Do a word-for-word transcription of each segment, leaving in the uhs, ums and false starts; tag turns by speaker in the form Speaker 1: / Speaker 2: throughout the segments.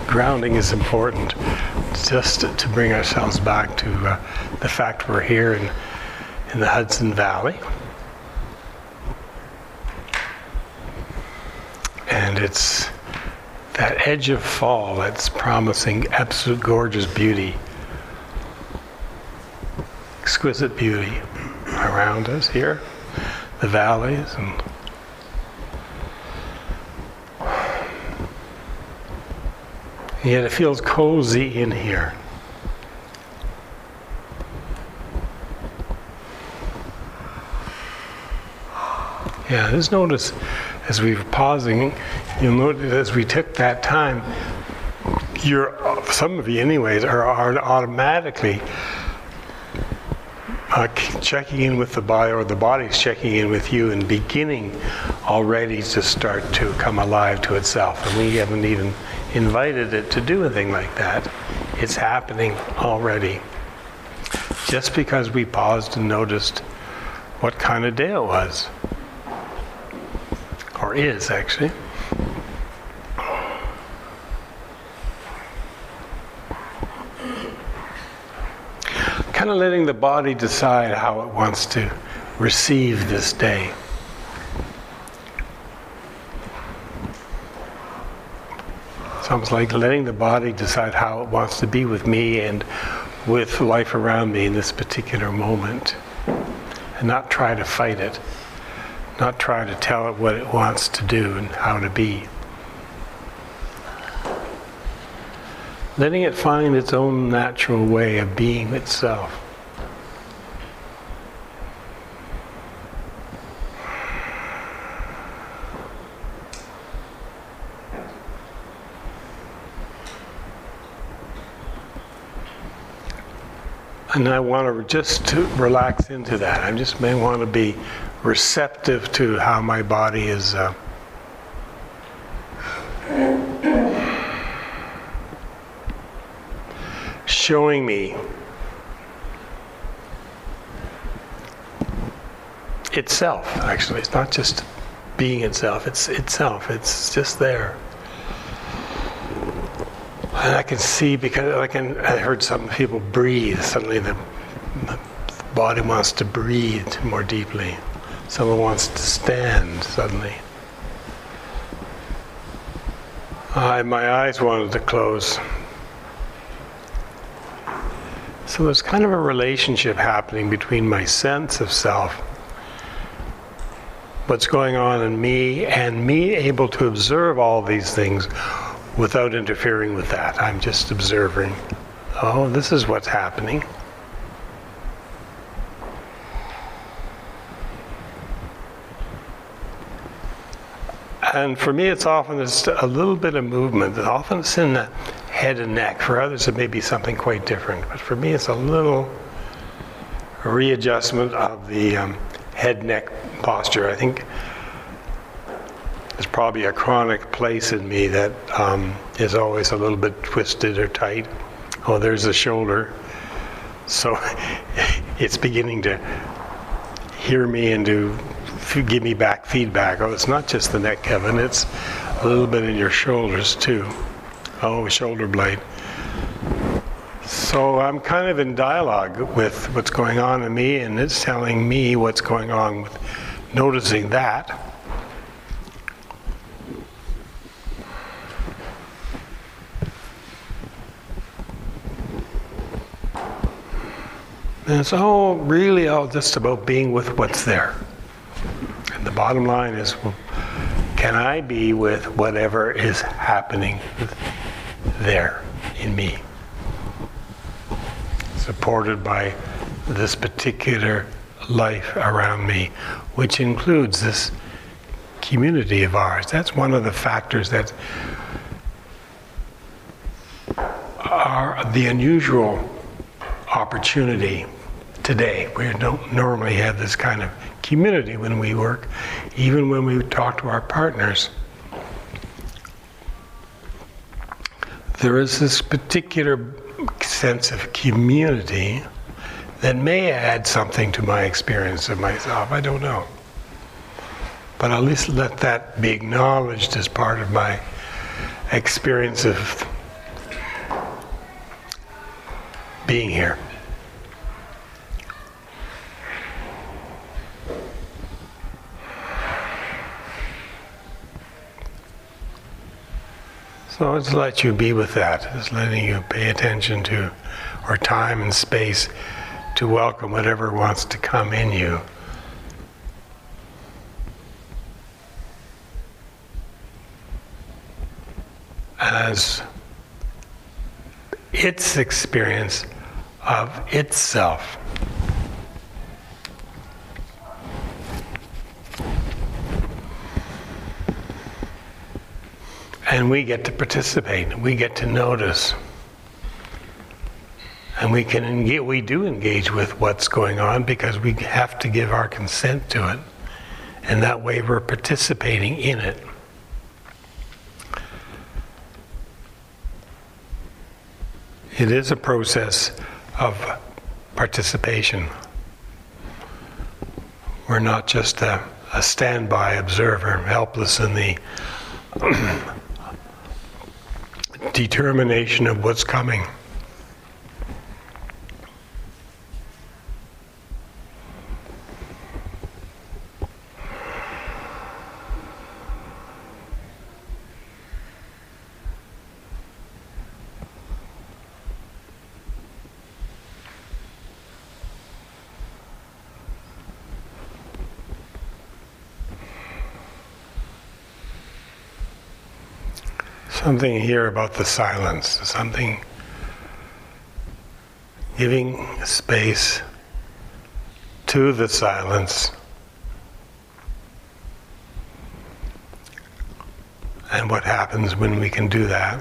Speaker 1: grounding is important, just to, to bring ourselves back to uh, the fact we're here in, in the Hudson Valley. And it's that edge of fall that's promising absolute gorgeous beauty, exquisite beauty around us here, the valleys, and yet it feels cozy in here. Yeah, just notice as we were pausing, you'll notice as we took that time, you're, some of you anyways, are, are automatically uh, checking in with the body, or the body's checking in with you and beginning already to start to come alive to itself. And we haven't even invited it to do anything like that. It's happening already. Just because we paused and noticed what kind of day it was. Or is, actually. Kind of letting the body decide how it wants to receive this day. It's almost like letting the body decide how it wants to be with me and with life around me in this particular moment. And not try to fight it. Not try to tell it what it wants to do and how to be. Letting it find its own natural way of being itself. And I want to just to relax into that. I just may want to be receptive to how my body is uh, showing me itself. Actually, it's not just being itself, it's itself, it's just there. And I can see, because I can I heard some people breathe, suddenly the, the body wants to breathe more deeply. Someone wants to stand suddenly. Uh, my eyes wanted to close. So there's kind of a relationship happening between my sense of self, what's going on in me, and me able to observe all these things without interfering with that. I'm just observing. Oh, this is what's happening. And for me, it's often just a little bit of movement. Often it's in the head and neck. For others, it may be something quite different. But for me, it's a little readjustment of the um, head-neck posture. I think there's probably a chronic place in me that um, is always a little bit twisted or tight. Oh, there's the shoulder. So it's beginning to hear me and to give me back feedback. Oh, it's not just the neck, Kevin. It's a little bit in your shoulders too. Oh, shoulder blade. So I'm kind of in dialogue with what's going on in me, and it's telling me what's going on with noticing that. And it's all really all just about being with what's there. And the bottom line is, well, can I be with whatever is happening there in me? Supported by this particular life around me, which includes this community of ours. That's one of the factors that are the unusual opportunity today. We don't normally have this kind of community when we work, even when we talk to our partners. There is this particular sense of community that may add something to my experience of myself. I don't know. But at least let that be acknowledged as part of my experience of being here. So just let you be with that, just letting you pay attention to, or time and space to welcome whatever wants to come in you. As its experience of itself. And we get to participate, we get to notice. And we can engage, we do engage with what's going on because we have to give our consent to it. And that way we're participating in it. It is a process of participation. We're not just a, a standby observer, helpless in the determination of what's coming. Something here about the silence, something giving space to the silence and what happens when we can do that.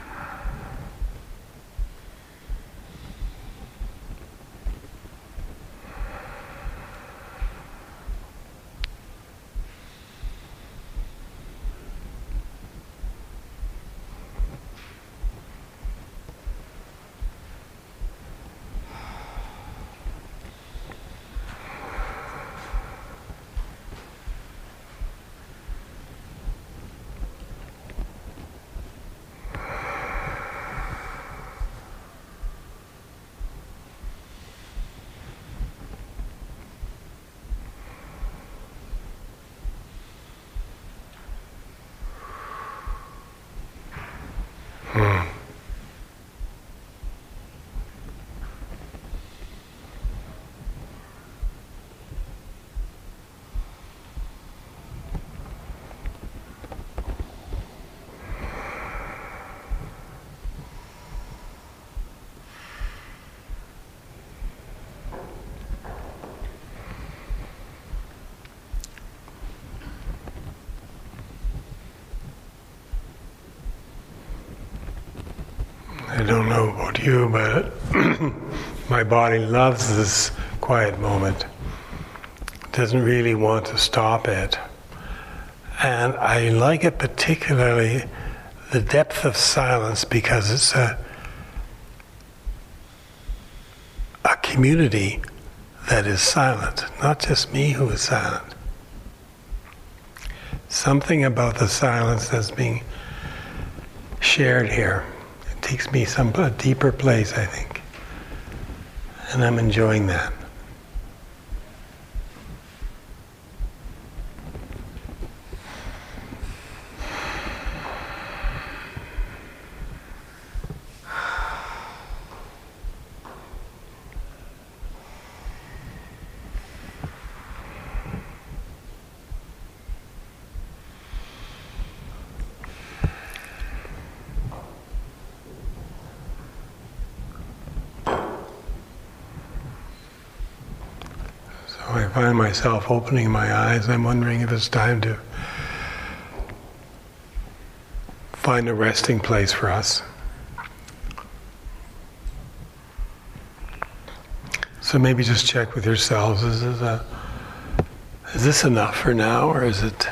Speaker 1: I don't know about you, but my body loves this quiet moment. It doesn't really want to stop it. And I like it particularly, the depth of silence, because it's a, a community that is silent, not just me who is silent. Something about the silence that's being shared here. It takes me some a deeper place, I think. And I'm enjoying that. I find myself opening my eyes. I'm wondering if it's time to find a resting place for us. So maybe just check with yourselves, is this, a, is this enough for now, or is it...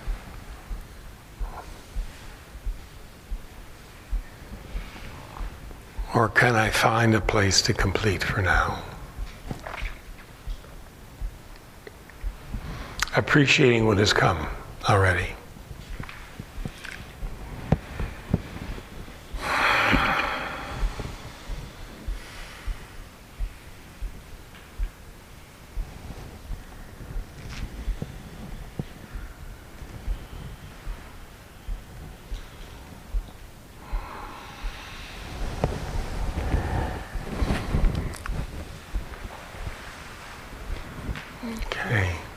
Speaker 1: Or can I find a place to complete for now? Appreciating what has come already. Okay.